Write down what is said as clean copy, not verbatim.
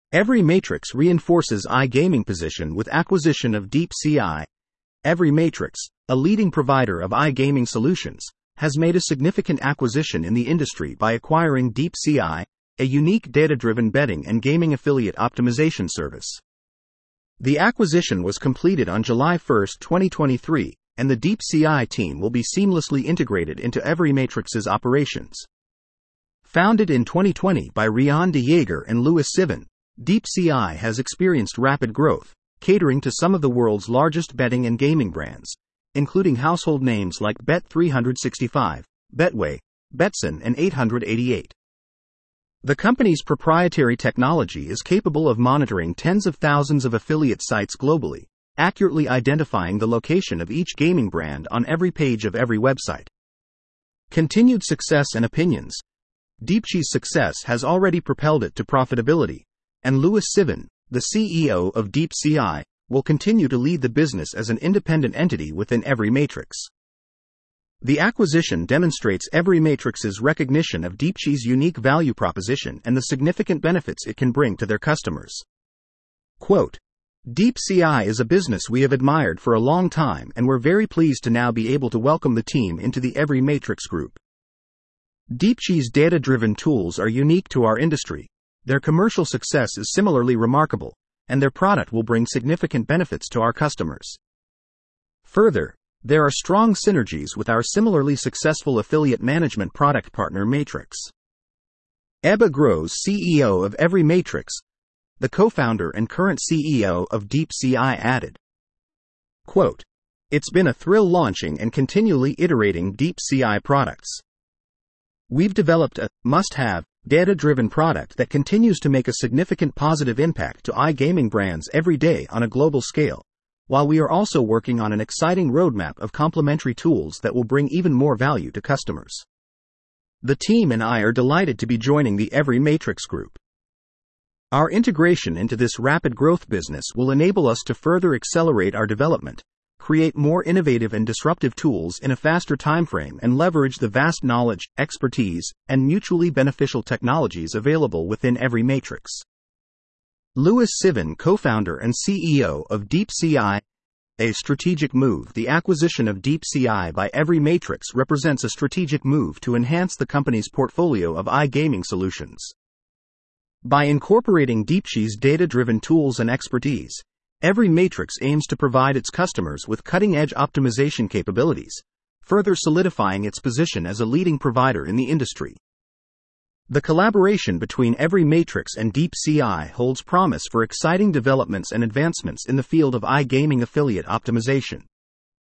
EveryMatrix reinforces iGaming position with acquisition of DeepCI. EveryMatrix, a leading provider of iGaming solutions, has made a significant acquisition in the industry by acquiring DeepCI, a unique data-driven betting and gaming affiliate optimization service. The acquisition was completed on July 1, 2023, and the DeepCI team will be seamlessly integrated into EveryMatrix's operations. Founded in 2020 by Rian de Jager and Louis Sivan, DeepCI has experienced rapid growth, catering to some of the world's largest betting and gaming brands, including household names like Bet365, Betway, Betson, and 888. The company's proprietary technology is capable of monitoring tens of thousands of affiliate sites globally, accurately identifying the location of each gaming brand on every page of every website. Continued success and opinions. DeepCI's success has already propelled it to profitability, and Louis Sivan, the CEO of DeepCI, will continue to lead the business as an independent entity within EveryMatrix. The acquisition demonstrates EveryMatrix's recognition of DeepCI's unique value proposition and the significant benefits it can bring to their customers. Quote, DeepCI is a business we have admired for a long time, and we're very pleased to now be able to welcome the team into the EveryMatrix group. DeepCI's data-driven tools are unique to our industry, their commercial success is similarly remarkable, and their product will bring significant benefits to our customers. Further, there are strong synergies with our similarly successful affiliate management product partner Matrix. Ebba Gross, CEO of EveryMatrix, the co-founder and current CEO of DeepCI, added, quote, it's been a thrill launching and continually iterating DeepCI products. We've developed a must-have, data-driven product that continues to make a significant positive impact to iGaming brands every day on a global scale, while we are also working on an exciting roadmap of complementary tools that will bring even more value to customers. The team and I are delighted to be joining the EveryMatrix group. Our integration into this rapid growth business will enable us to further accelerate our development, create more innovative and disruptive tools in a faster timeframe, and leverage the vast knowledge, expertise, and mutually beneficial technologies available within EveryMatrix. Louis Sivan, co-founder and CEO of DeepCI, a strategic move. The acquisition of DeepCI by EveryMatrix represents a strategic move to enhance the company's portfolio of iGaming solutions. By incorporating DeepCI's data-driven tools and expertise, EveryMatrix aims to provide its customers with cutting-edge optimization capabilities, further solidifying its position as a leading provider in the industry. The collaboration between EveryMatrix and DeepCI holds promise for exciting developments and advancements in the field of iGaming affiliate optimization.